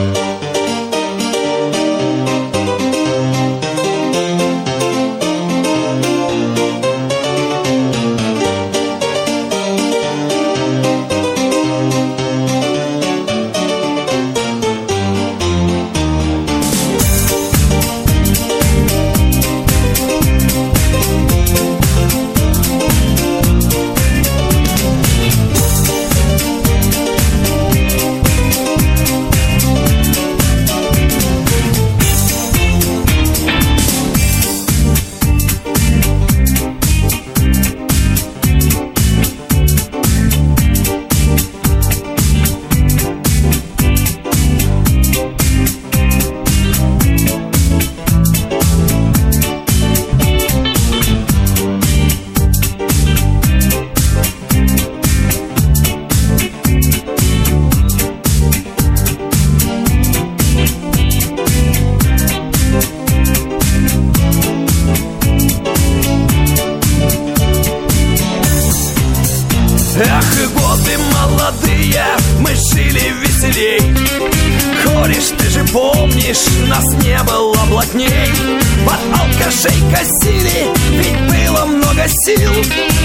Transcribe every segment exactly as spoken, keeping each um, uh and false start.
Эх, годы молодые, мы жили веселей. Кореш, ты же помнишь, нас не было блатней. Под алкашей косили, ведь было много сил.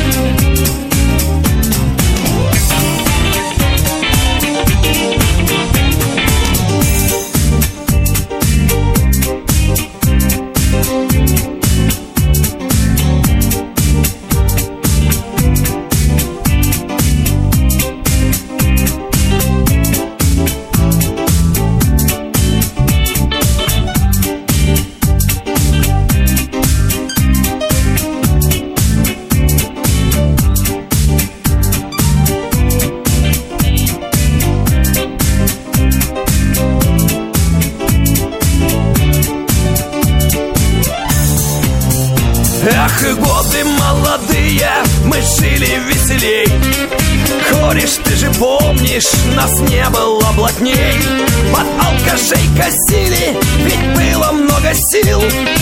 Эх, годы молодые, мы жили веселей. Кореш, ты же помнишь, нас не было блатней. Под алкашей косили, ведь было много сил.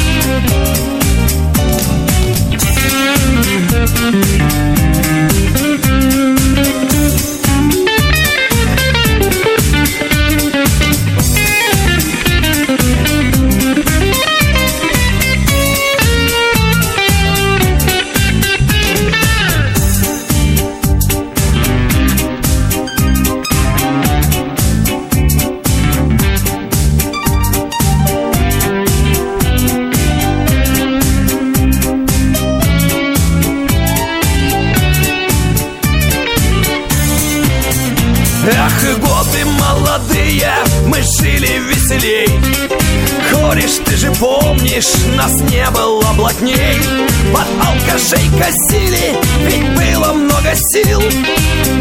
Эх, годы молодые, мы жили веселей. Кореш, ты же помнишь, нас не было блатней. Под алкашей косили, ведь было много сил.